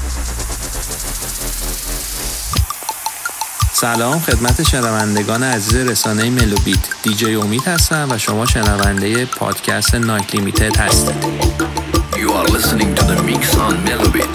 سلام خدمت شنوندگان عزیز رسانه ملوبیت. دیجی امید هستم و شما شنونده پادکست نایت لیمیتد هستید. You are listening to the mix on Melobit.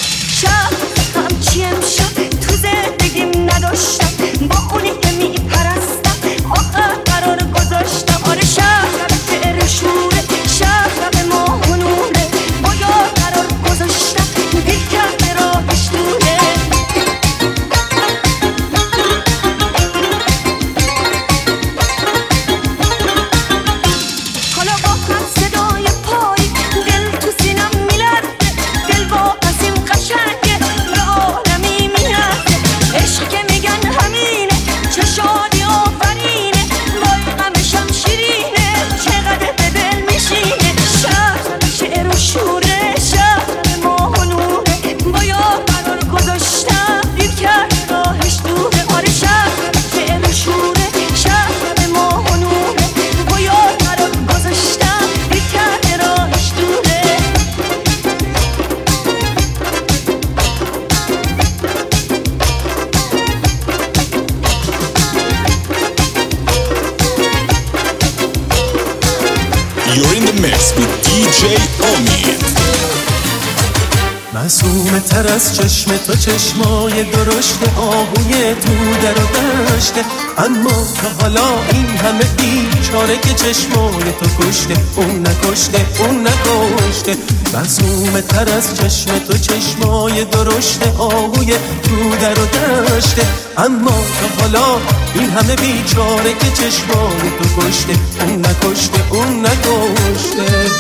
با اونی که میپرن دیجی امید. معصومه تر از چشم تو چشمای درشت آهوی تو در و دشته، اما تا حالا این همه بیچاره که چشمای تو کشته، اون نکشته اون نکشته. معصومه تر از چشم تو چشمای درشت آهوی تو در و دشته، اما تا حالا این همه بیچاره که چشمای تو کشته، اون نکشته اون نکشته.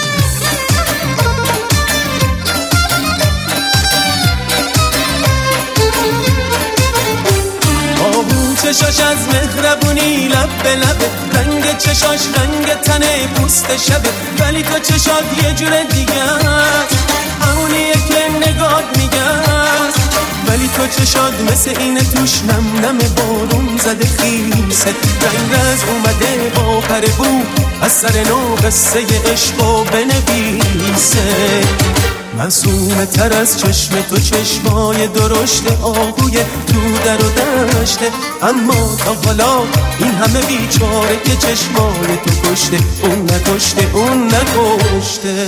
چشاش از مهربونی لب به لبه، رنگ چشاش رنگ تنه پوست شبه، ولی تو چشات یه جور دیگه است، همونیه که نگاه میگه است. ولی تو چشات مثل اینه توش نم نم بارون زده خیسه، رنگ رز اومده با پر بو از سر نو قصه عشقو بنویسه. معصومه تر از چشم تو چشمای درشت آهوی تو در و دشته، اما تا حالا این همه بیچاره که چشمای تو کشته، اون نکشته اون نکشته.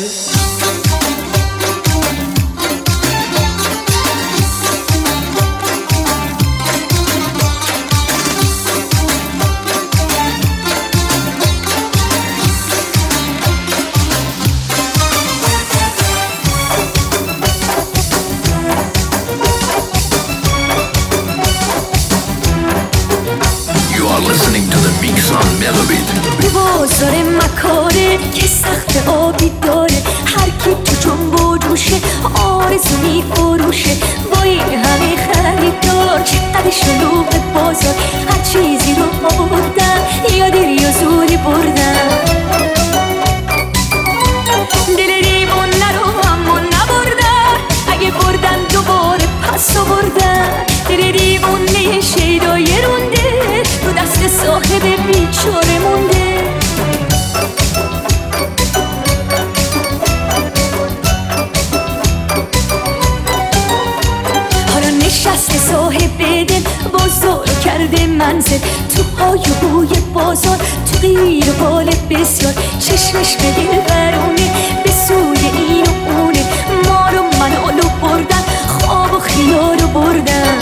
بازار مکاره که سخت آبی داره، هر کی تو جنب و جوشه آرزو میفروشه. با این همه خریدار چقدر شلوغ بازار، هر چیزی رو آوردن یا دیر یا زوری بردن. دل دیوونه رو اما نبردن، اگه بردن دوباره پس آوردن. دل دیوونه شیدای رونده رو دست صاحب بیچاره مونده. حالا نشسته صاحب دل بازار کرده منزل، تو های و بوی بازار، تو غیر و بال بسیار. چشمش به دل برونه به سوی این و اونه، ما رو منالو بردن، خواب و خیال رو بردن.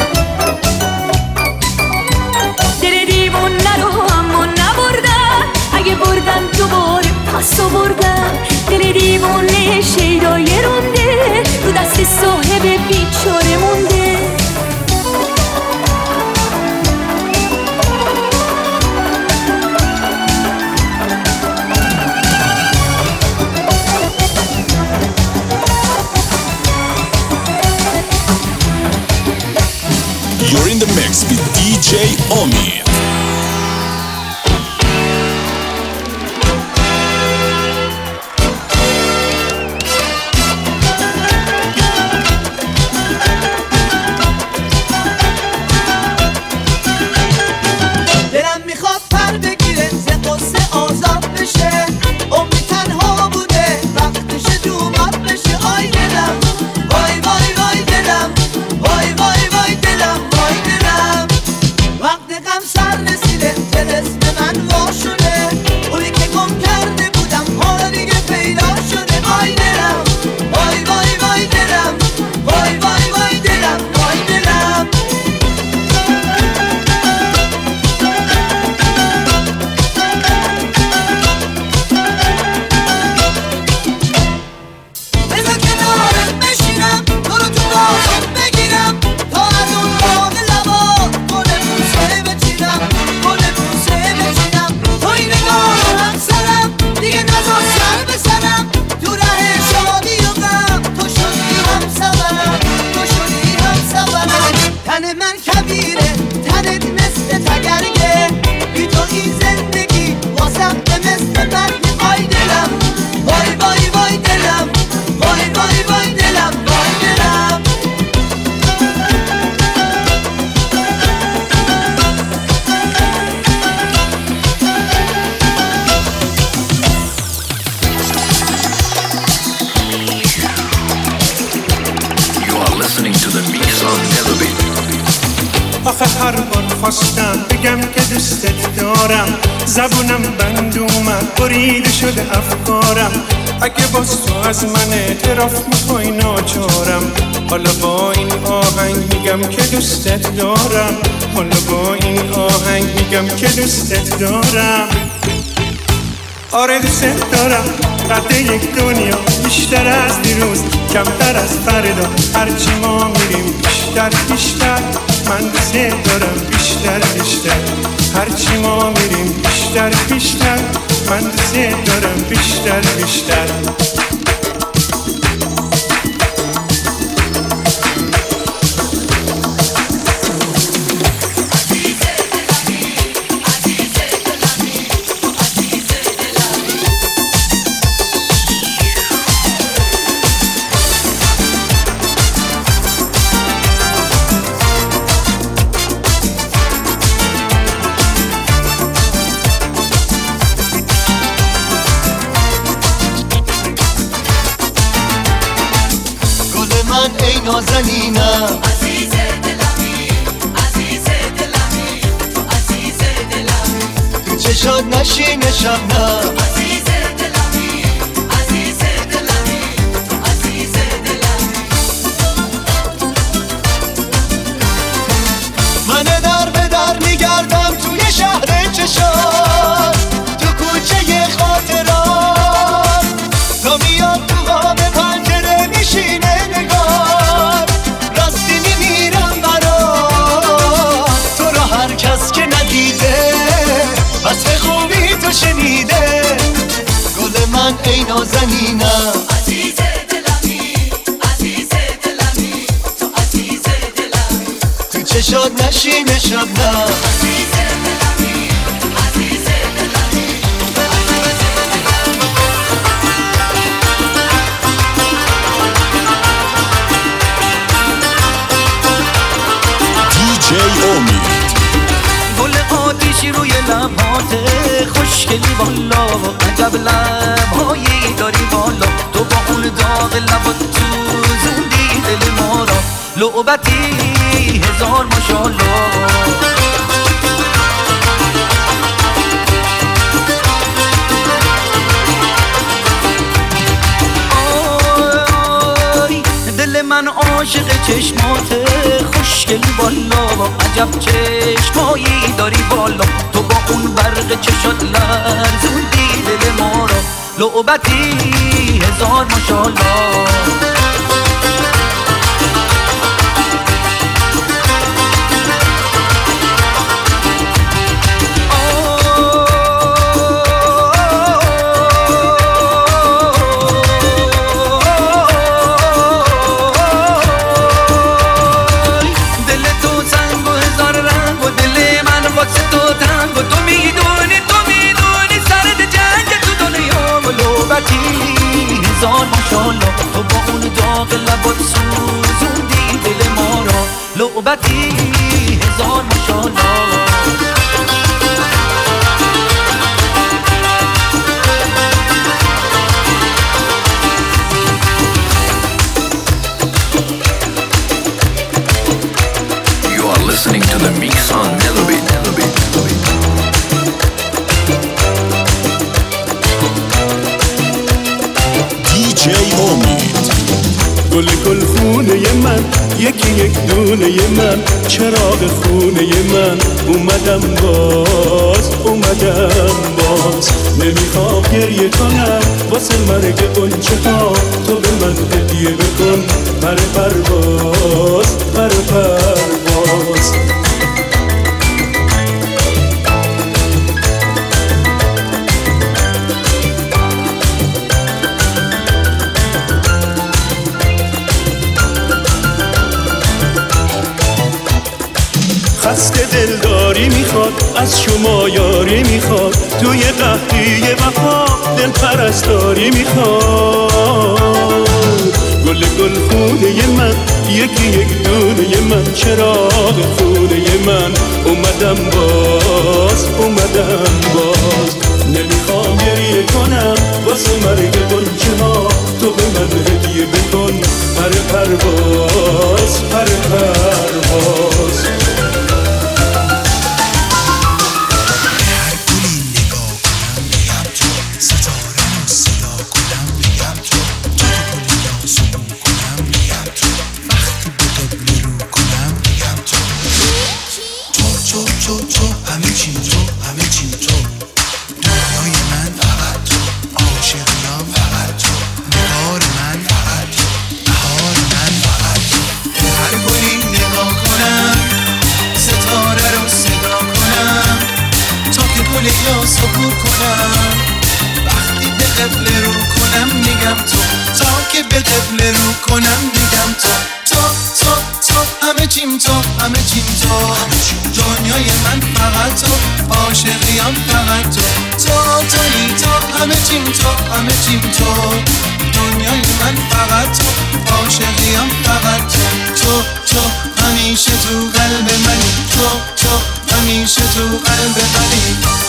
دل دیوونه رو اما نبردن، اگه بردن دوباره پس آوردن. دل دیوونه شیدای رونده رو دست صاحب بیچاره مونده. You're in the mix with DJ Omid. دلم میخواد پر بگیره ز قصه آزاد بشه، عمری تنها بوده وقتش دومات بشه. آی دلم وای وای وای دلم، وای وای وای دلم وای دلم. وقت غم سر رسیده طلسم من وا شده، اونی که گم کرده بودم حالا دیگه پیدا شده. آی دلم وای وای وای دلم، وای وای وای دلم وای دلم. بذار کنارت بشینم، تو رو تو بازم بگیرم، تا از اون باغ لبا گل بوسه بچینم، گل بوسه بچینم. توی نگاه همسرم دیگه نذار سر بزنم، تو ره شادی و غم تو شدی همسفرم، تو شدی همسفرم. تن من کبیره تنت مثل تگرگه، بی تو این زندگی واسم به مثل برگ. آی دلم وای وای وای دلم، وای وای وای دلم وای دلم. You are listening to the Mix on Melody. آخه هر بار خواستم بگم که دوستت دارم، زبونم بند اومد بریده شده افکارم. اگه باز تو از من اعتراف میخوای ناچارم. حالا با این آهنگ میگم که دوستت دارم. حالا با این آهنگ میگم که دوستت دارم. آره دوستت دارم. قد یک دنیا بیشتر از دیروز، کمتر از فردا. هرچی ما میریم بیشتر بیشتر، من دوستت دارم بیشتر بیشتر. هرچی ما میریم بیشتر بیشتر، من دوستت دارم بیشتر بیشتر. نازنینم عزیز دلمی، عزیز دلمی، تو عزیز دلمی، تو چشات نشین شبنم عزیز دلمی، عزیز دلمی، تو عزیز دلمی. من در به در میگردم توی شهر چشات، تو کوچه خاطرات، تا میاد تو قاب پنجره میشینه نگار، راستی میمیرم برات، تو رو هر کس که ندیده وصف خوبی تو شنیده. گل من ای نازنینم عزیز دلمی، عزیز دلمی، تو عزیز دلمی، تو چشات نشین شبنم عزیز دلمی، عزیز دلمی. DJ امید. گل آتیشی روی لباته خوشگلی والا، عجب لبهایی داری والا، تو با اون داغ لبات تو زندی دل ما را، لعبتی هزار ماشالله. دل من عاشق چشماته خوشگل والا، عجب چشمایی داری والا، تو با اون برق چشات لرزوندی دل ما را، لعبتی هزار ماشالله. هزار ماشالله، تو با اون داغ لبات سوزوندی دل ما را، لعبتی هزار ماشالله. You are listening to the Mix on Melobit. DJ امید. گل خونه من، یکی یک دونه من، چراغ خونه من، اومدم باز نمیخوام گریه کنم واسه مرگ قنچه ها، تو به من هدیه بکن پر پرواز. خسته دلداری میخواد، از شما یاری میخواد، توی قحطی وفا دل پرستاری میخواد. گل خونه من، یکی یک دونه من، چراغ خونه من، اومدم باز نمیخوام گریه کنم واسه مرگ قنچه ها، تو به من هدیه بکن پر پرواز. هر گلی نگاه کنم بگم تو، ستاره رو صدا کنم بگم کنم بگم تو همه چیم تو دنیای من فقط تو عاشقیم فقط تو همه چیم تو دنیای من فقط تو عاشقیم فقط تو همیشه تو قلب منی تو همیشه تو قلب منی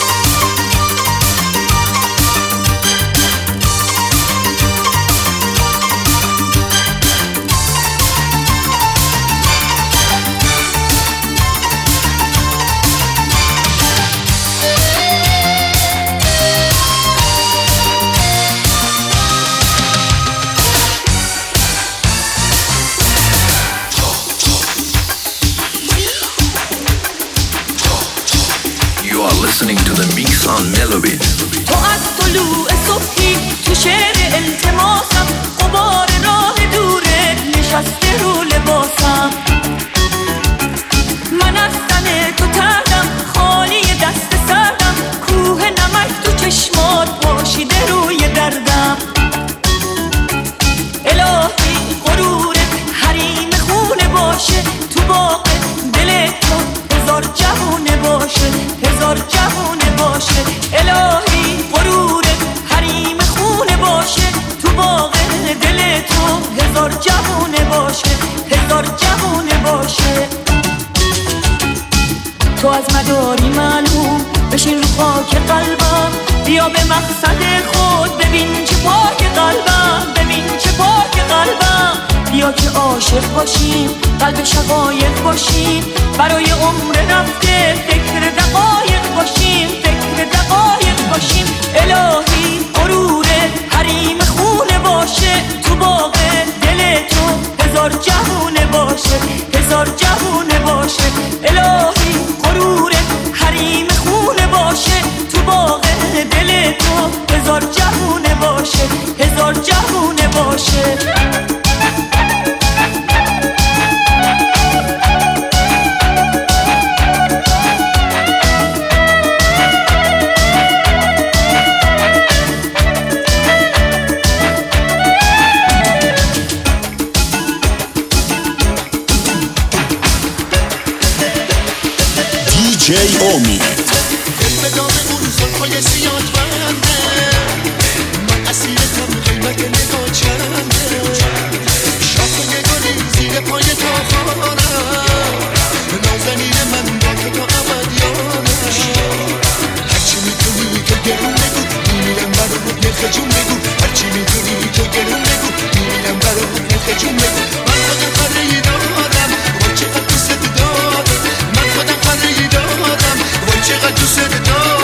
Listening to the Mix on Melobit. تو از طلوع صبحی تو شعر التماسم غبار راه دوره نشسته رو لباسم من از تن تو تردم خالی دست سردم کوه نمک تو چشمات پاشیده روی دردم الهی غرورت حریم خونه باشه تو باغ دل تو هزار جوونه باشه الهی غرورت حریم خونه باشه تو باغ دل تو هزار جوونه باشه تو از مداری معلوم بشین رو خاک قلبم بیا به مقصد خود ببین چه پاک قلبم بیا که عاشق باشیم قلب شقایق باشیم برای عمر رفته فکر دقایق باشیم الهی غرورت حریم خونه باشه تو باغ دل تو هزار جوونه باشه الهی غرورت حریم خونه باشه تو باغ دل تو هزار جوونه باشه DJ امید به دام اون زلفای زیاد بنده من اسیرتم قیمت نگاه چنده شاخ نگاری زیر پای تا خانم نازنین من با تو تا ابد یادم هرچی میتونی تو گرون بگو میمیرم برات نرخ جون بگو هرچی میتونی تو گرون بگو میمیرم برات نرخ جون بگو من خودم قدری دارم وای چقدر دوست دارم من خودم قدری دارم وای چقدر دوست دارم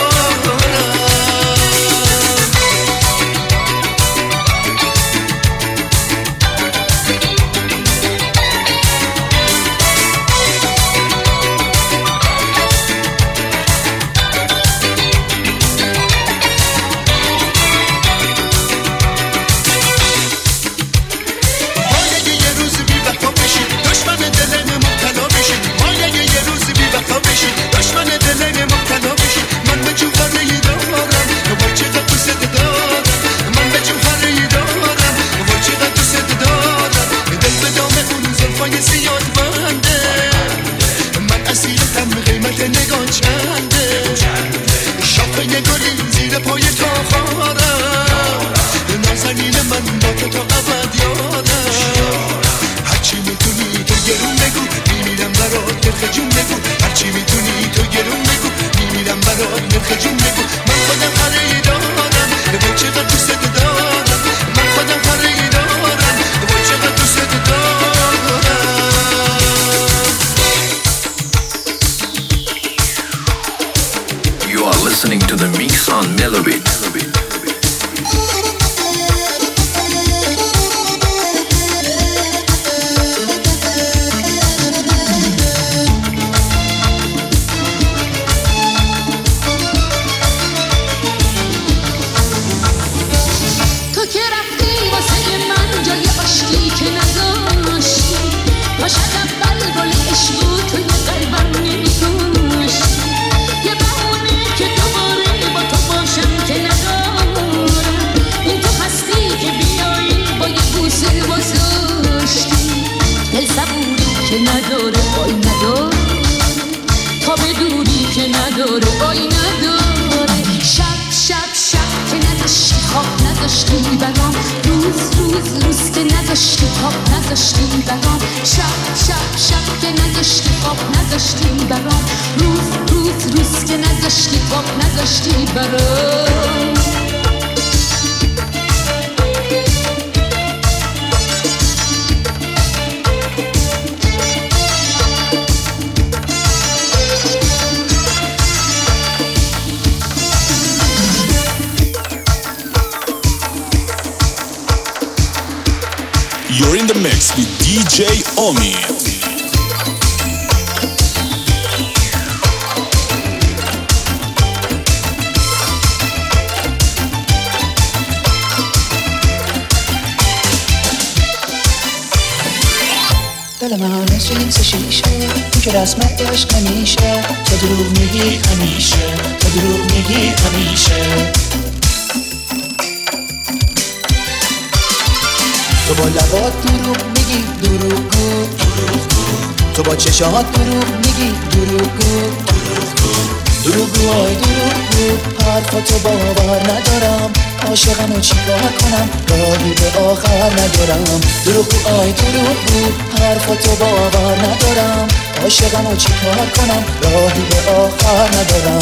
Listening to the Mix on Melobit. تو که رفتی واسه من جای عشقی که نذاشتی باشد اول گل عشقو توی قلبم نمی‌کشتی یه بهونه که دوباره با تو باشم که نداشتی نداره آی نداره شب شب شب که نداشتی خواب نداشتی برام روز روز روز که نداشتی خواب نداشتی برام شب شب شب که نداشتی خواب نداشتی برام روز روز روز که نداشتی خواب نداشتی برام You're in the mix with DJ Omi. دل من مثل این سه شیشه این که رسمت عشق نمیشه تو دروغ میگی همیشه تو دروغ میگی همیشه تو با لبات دروغ میگی دروغگو تو با چشات دروغ میگی دروغگو دروغگو آی دروغگو حرفاتو باور ندارم عاشقم و چیکار کنم راهی به آخر ندارم دروغگو آی دروغگو حرفاتو باور ندارم عاشقم و چیکار کنم راهی به آخر ندارم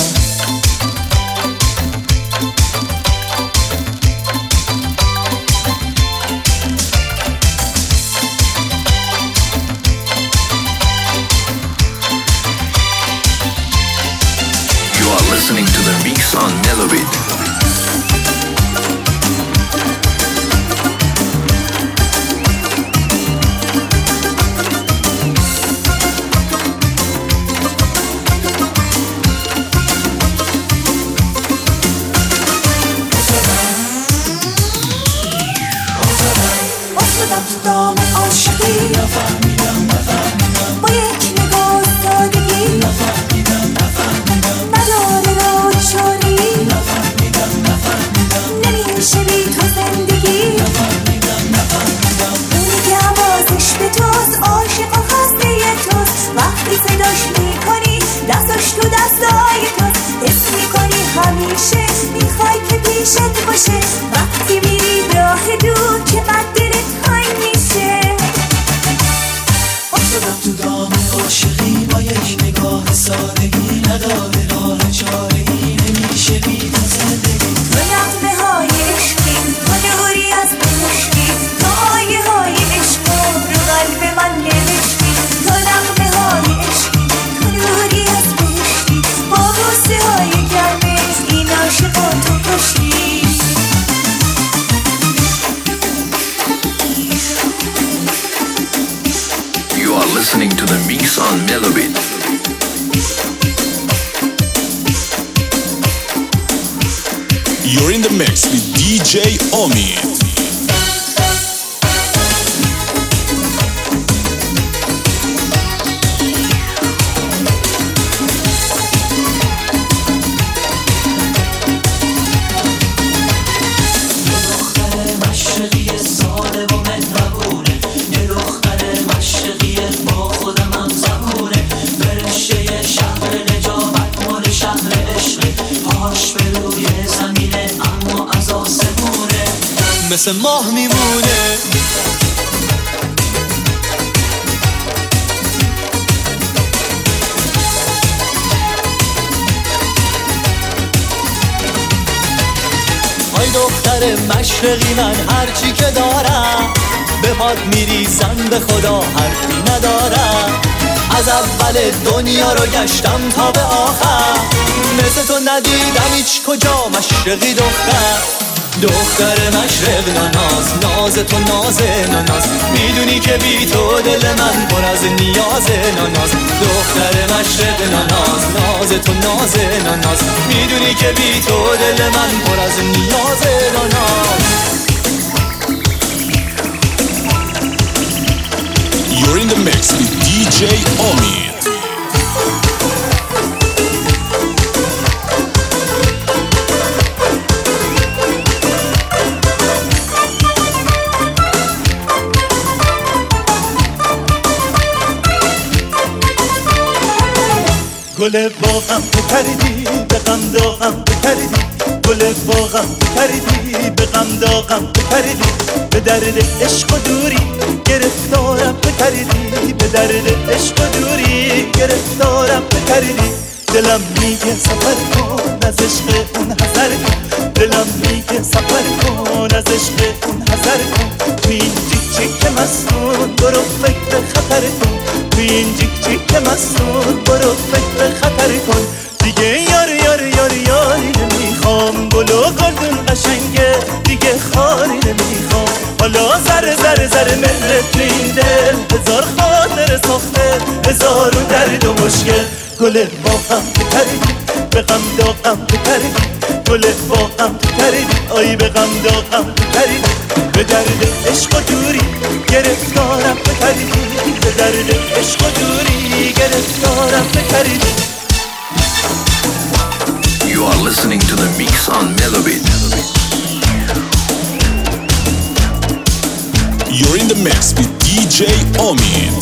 Listening to the mix on Melobit. افتادم تو دام عاشقی با یک نگاه سادگی نداره راه چاری نمیشه بی تو زندگی اونی که حواسش به توست عاشق و خسته توست وقتی صداش میکنی دستاش تو دستای توست حس میکنی همیشه میخوای که پیشت باشه وقتی میری راه دور که بعد دلت تنگ میشه افتادم تو دام عاشقی با یک نگاه سادگی نداره راه چاره‌ای نمیشه بی تو زندگی تو نغمه های عشقی تو نوری از بهشتی تو آیه های عشق رو قلب من نوشتی تو نغمه های عشقی تو نوری از بهشتی با بوسه های گرمت این عاشقان تو کشتی You are listening to the mix on Melobit. You're in the mix with DJ Omi. مثل ماه میمونه آی دختر مشرقی من هرچی که دارم به پات میریزم به خدا حرفی ندارم از اول دنیا رو گشتم تا به آخر مثل تو ندیدم هیچ کجا مشرقی دختر مشرق ناز ناز تو ناز ناز میدونی که بی تو دل من پر از نیاز ناز دختر مشرق ناز ناز تو ناز ناز میدونی که بی تو دل من پر از نیاز ناز You're in the mix with DJ Omi. گل باغم بپریدی به غم داغم بپریدی گل باغم بپریدی به غم داغم بپریدی به درد عشق و دوری گرفتارم بپریدی به درد عشق و دوری گرفتارم بپریدی دلم میگه سفر کن از عشق اون حذر کن دلم میگه سفر کن از عشق اون حذر کن تو این جیک جیک مستون برو فکر خطر کن تو این جیک جیک مستون برو فکر خطر کن دیگه یاری نمیخوام گلو گلدون قشنگه دیگه خاری نمیخوام حالا ذره مهر تو این دل هزار خاطر ساخته هزارون درد و مشکل گل باغم بپریدی به غم داغم بپریدی گل باغم بپریدی آی به غم داغم بپریدی به درد عشق و دوری گرفتارم بپریدی به درد عشق و دوری گرفتارم بپریدی. You are listening to the Mix on Melobit. You're in the mix with DJ Omid.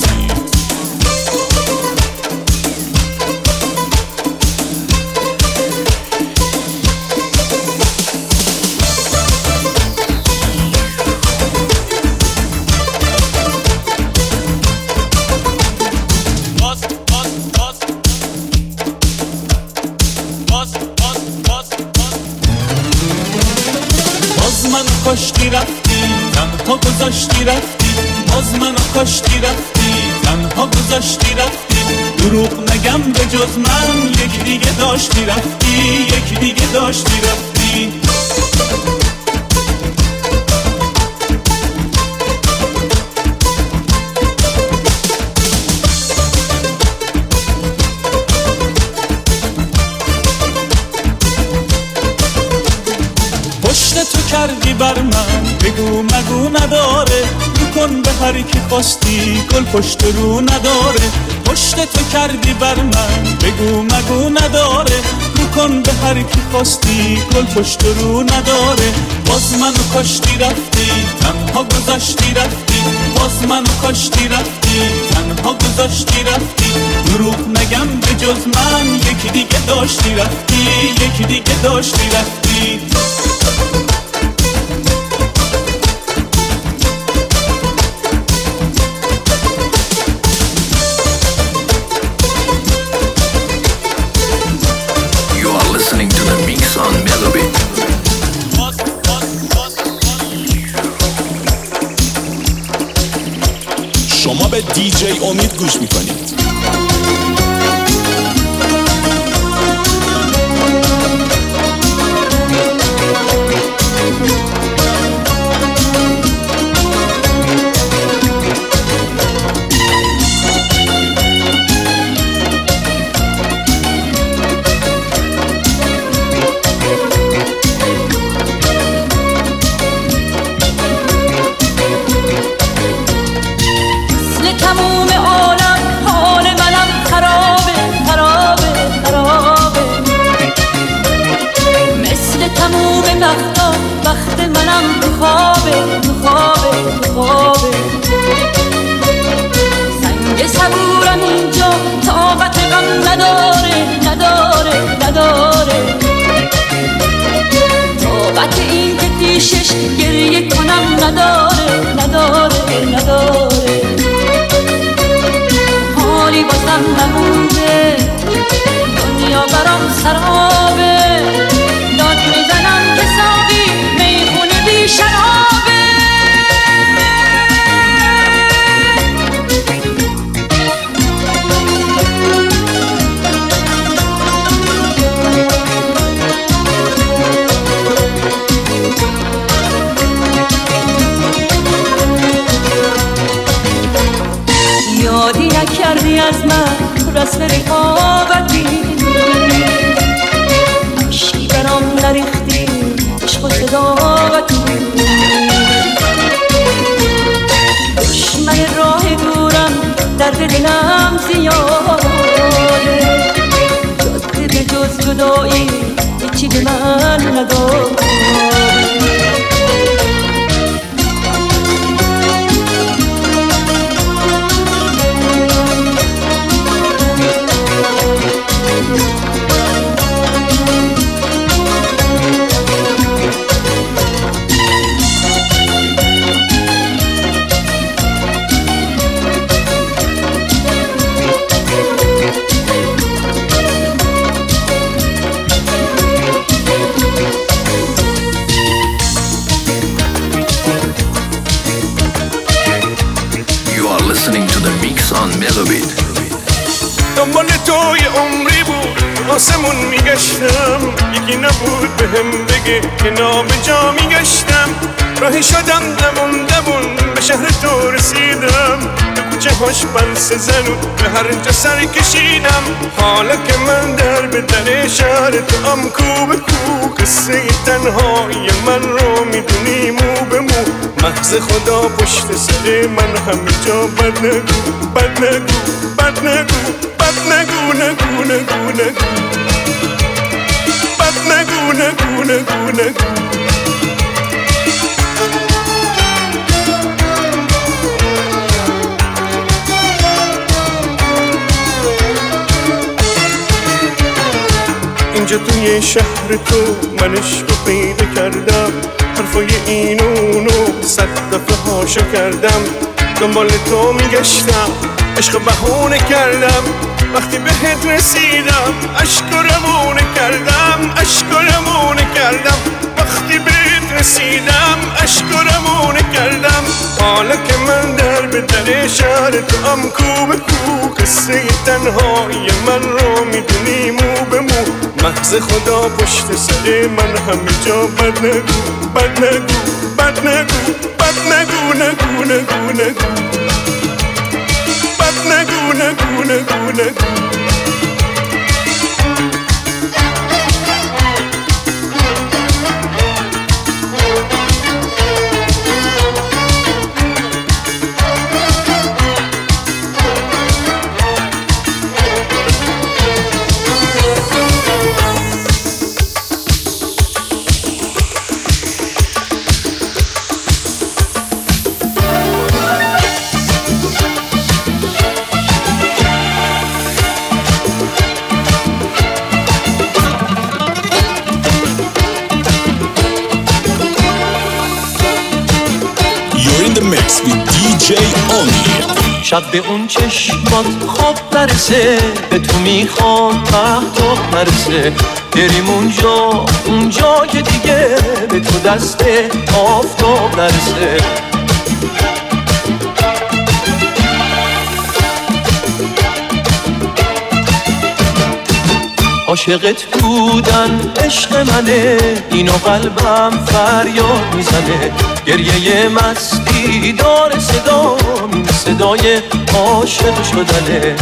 کاشتی رفتی تنها گذاشتی رفتی باز منو کاشتی رفتی تنها گذاشتی رفتی دروغ نگم به جز من یک دیگه داشتی رفتی یک دیگه داشتی رفتی تو کردی بر من بگو مگو نداره رو کن به هر کی خواستی گل پشت رو نداره پشت تو کردی بر من بگو مگو نداره رو کن به هر کی خواستی گل پشت رو نداره باز منو کاشتی رفتی تنها گذاشتی رفتی باز منو کاشتی رفتی تنها گذاشتی رفتی دروغ نگم به جز من یکی دیگه داشتی رفتی یکی دیگه داشتی رفتی شما به دیجی امید گوش میکنید. تموم عالم حال منم خرابه خرابه خرابه مثل تموم وقتا وقت منم تو خوابه تو خوابه تو خوابه سنگ صبورم اینجا طاقت غم نداره نداره نداره طاقت این که پیشش گریه کنم نداره نداره نداره حالی بازم نمونده دنیا برام سرابه داد میزنم که ساقی میخونه بی شرابه یادی نکردی از من رسم رقابتی عشقی برام نریختی عشق و صداقتی دشمن راه دورم درد دلم زیاده جاده به جز جدایی هیچی به من نداره توی عمری بود آسمون میگشتم یکی نبود به هم بگه که نابجا میگشتم راهی شدم دمون به شهر تو رسیدم به کوچه هاش بلس زنون به هر جا سر کشیدم حالا که من در به در شهر تو ام کو به کو قصه تنهایی من رو میدونی مو به مو مغز خدا پشت سر من همه جا بد نگو بد نگو بد نگو بد نگو نگو نگو نگو بد نگو نگو نگو نگو اینجا توی شهر تو من عشقو پیدا کردم حرفای این اونو 100 دفعه هاشو کردم دنبال تو میگشتم عشق بهونه کردم وقتی بهت رسیدم عشق رمونه کردم عشق رمونه کردم وقتی بهت رسیدم عشق رمونه کردم حالا که من در به در شهر تو ام کو به کو قصه تنهایی من رو میدونی مو به مو مغز خدا پشت سر من همه جا بد نگو بد نگو بد نگو بد نگو نگو نگو نگو بد نگو نگو نگو نگو شب به اون چشمات خواب نرسه به تو میخوام مهتاب نرسه بریم اونجا که دیگه به تو دست آفتاب نرسه عاشقت بودن عشق منه اینو قلبم فریاد میزنه گریه مستی داره صدا این صدای عاشق شدنه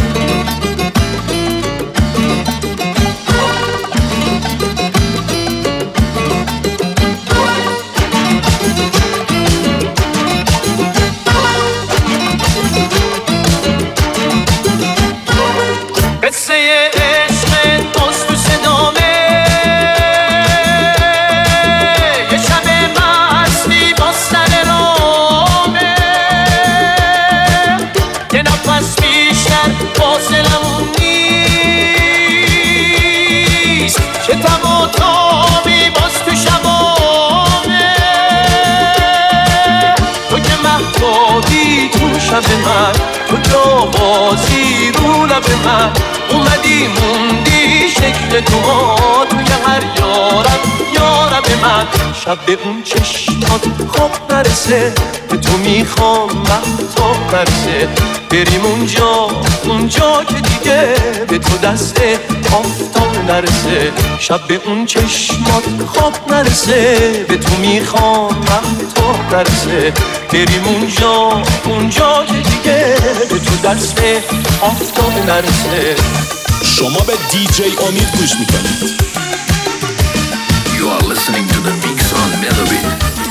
من تو جا بازی رو لب من اومدی موندی شکل تو ها توی هر یارب من شب به اون چشمات خواب نرسه به تو میخوام مهتاب نرسه بریم اونجا که دیگه به تو دست آفتاب نرسه شب به اون چشمات خواب نرسه به تو میخوام مهتاب نرسه بریم اونجا که دیگه به تو دست آفتاب نرسه شما به دیجی امید گوش میکنید. You are listening to the Mix on Melobit.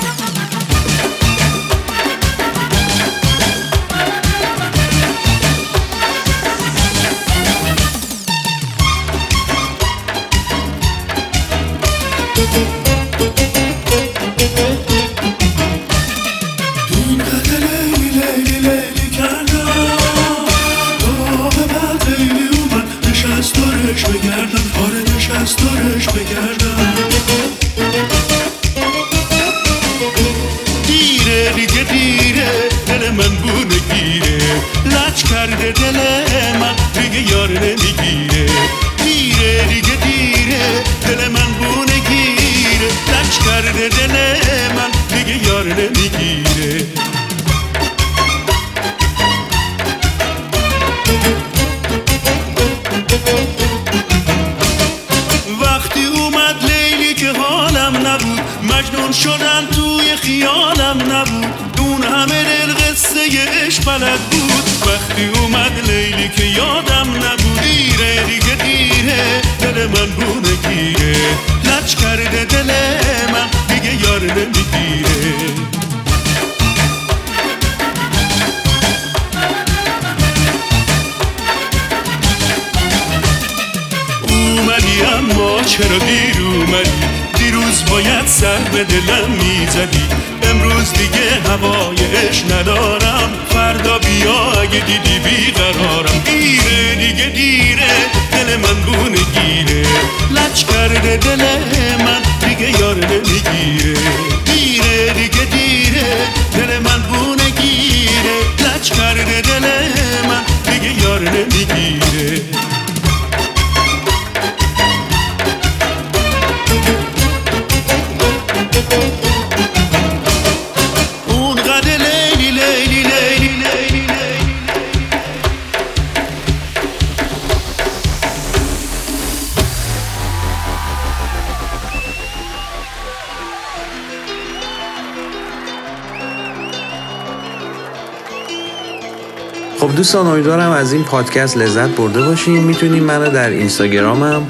کرده دل من دیگه یار نمیگیره دیره دیگه دیره دل من بونه گیره لج کرده دل من دیگه یار نمیگیره یادم نبود دون همه دل قصه عشق بلد بود. وقتی اومد لیلی که یادم نبود. دیره دیگه دیره دل من بونه گیره. لج کرده دل من دیگه یار نمیگیره. اومدی اما چرا دیر اومدی؟ دیروز باید سر به دلم میزدی. امروز دیگه هوای عشق ندارم. فردا بیا اگه دیدی بیقرارم. دیره دیگه دیره دل من بونه گیره. لج کرده دل من دیگه یار نمیگیره. دیره دیگه دیره دل من بونه گیره. لج کرده دل من دیگه یار نمیگیره. خب دوستان امیدوارم از این پادکست لذت برده باشین. میتونین منو در اینستاگرامم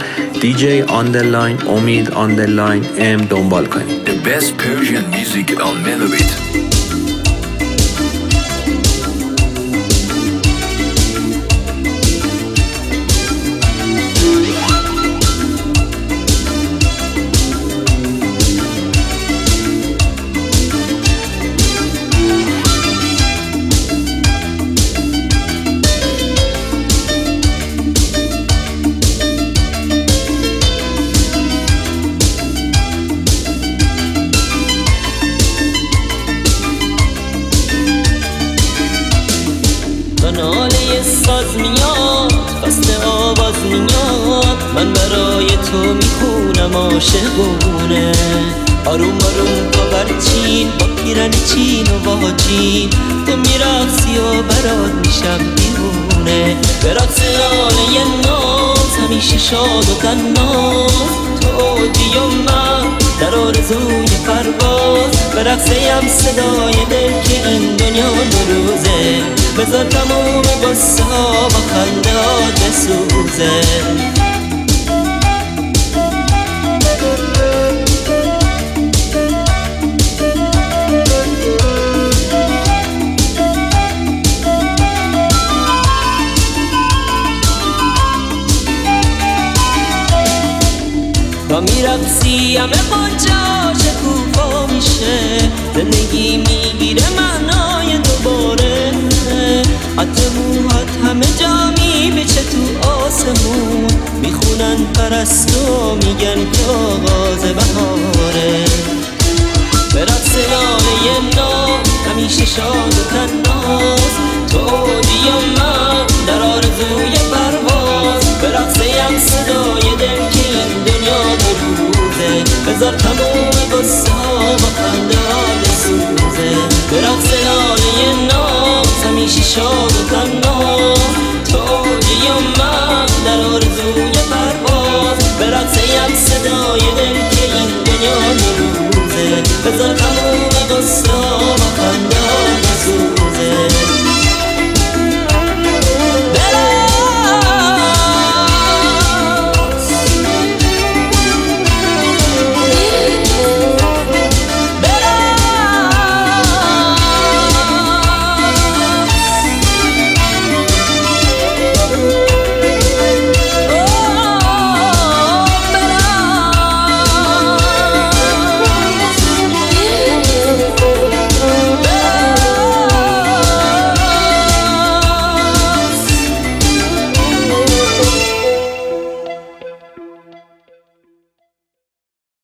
DJ_Omid_M دنبال کنید. The best Persian music on Melobit. ناله ساز میاد فصل آواز میاد. من برای تو میخونم عاشقونه. آروم آروم با برچین با پیرن چین و واجین. تو میرقصی و برات میشم دیوونه. برقص ناله ناز همیشه شاد و تناز. تو اوجی و من در آرزوی پرواز. برقصیم صدای دل که این دنیا دو روزه. بذار تموم قصه ها با خنده ها بسوزه. تا میرقصی همه با جاش کوفا میشه. زندگی میگیره معنای دوباره. حتی موهات همه جا میبیچه تو آسمون. میخونن پرستو میگن که آغاز بهاره. به رقص ناله ناز همیشه شاد و تناز. تو اوجی و من در آرزوی پرواز. به رقصیم صدای دل که این دنیا دو روزه. بذار تموم